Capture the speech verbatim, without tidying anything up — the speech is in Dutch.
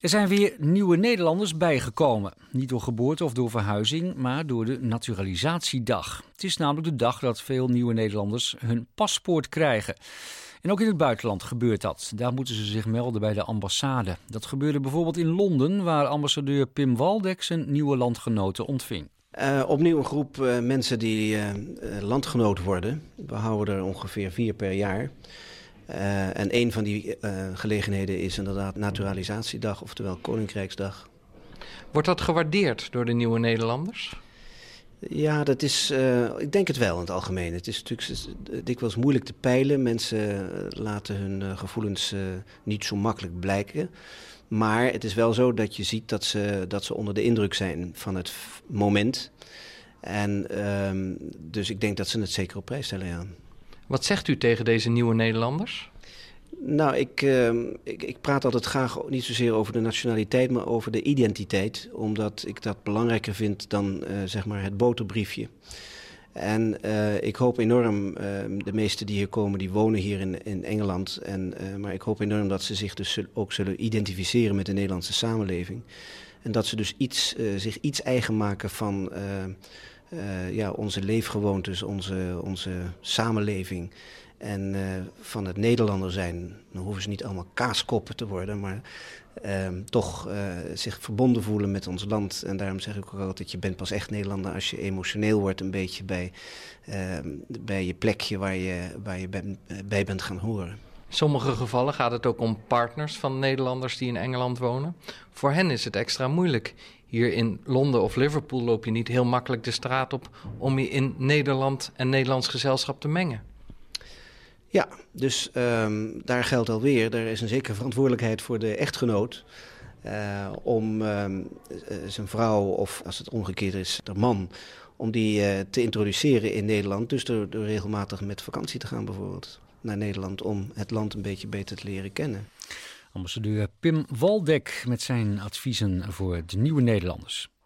Er zijn weer nieuwe Nederlanders bijgekomen. Niet door geboorte of door verhuizing, maar door de naturalisatiedag. Het is namelijk de dag dat veel nieuwe Nederlanders hun paspoort krijgen. En ook in het buitenland gebeurt dat. Daar moeten ze zich melden bij de ambassade. Dat gebeurde bijvoorbeeld in Londen, waar ambassadeur Pim Waldeck zijn nieuwe landgenoten ontving. Uh, opnieuw een groep uh, mensen die uh, landgenoot worden. We houden er ongeveer vier per jaar. Uh, en een van die uh, gelegenheden is inderdaad Naturalisatiedag, oftewel Koninkrijksdag. Wordt dat gewaardeerd door de nieuwe Nederlanders? Ja, dat is, uh, ik denk het wel in het algemeen. Het is natuurlijk dikwijls moeilijk te peilen. Mensen laten hun uh, gevoelens uh, niet zo makkelijk blijken. Maar het is wel zo dat je ziet dat ze, dat ze onder de indruk zijn van het f- moment. En um, dus ik denk dat ze het zeker op prijs stellen, ja. Wat zegt u tegen deze nieuwe Nederlanders? Nou, ik, uh, ik, ik praat altijd graag niet zozeer over de nationaliteit, maar over de identiteit. Omdat ik dat belangrijker vind dan uh, zeg maar het boterbriefje. En uh, ik hoop enorm, uh, de meesten die hier komen, die wonen hier in, in Engeland. En, uh, maar ik hoop enorm dat ze zich dus ook zullen identificeren met de Nederlandse samenleving. En dat ze dus iets, uh, zich iets eigen maken van uh, uh, ja, onze leefgewoontes, onze, onze samenleving. En uh, van het Nederlander zijn, dan hoeven ze niet allemaal kaaskoppen te worden, maar uh, toch uh, zich verbonden voelen met ons land. En daarom zeg ik ook altijd, je bent pas echt Nederlander als je emotioneel wordt een beetje bij, uh, bij je plekje waar je, waar je ben, bij bent gaan horen. In sommige gevallen gaat het ook om partners van Nederlanders die in Engeland wonen. Voor hen is het extra moeilijk. Hier in Londen of Liverpool loop je niet heel makkelijk de straat op om je in Nederland en Nederlands gezelschap te mengen. Ja, dus um, daar geldt alweer, er is een zekere verantwoordelijkheid voor de echtgenoot uh, om um, zijn vrouw, of als het omgekeerd is, de man, om die uh, te introduceren in Nederland. Dus door, door regelmatig met vakantie te gaan bijvoorbeeld naar Nederland om het land een beetje beter te leren kennen. Ambassadeur Pim Waldeck met zijn adviezen voor de nieuwe Nederlanders.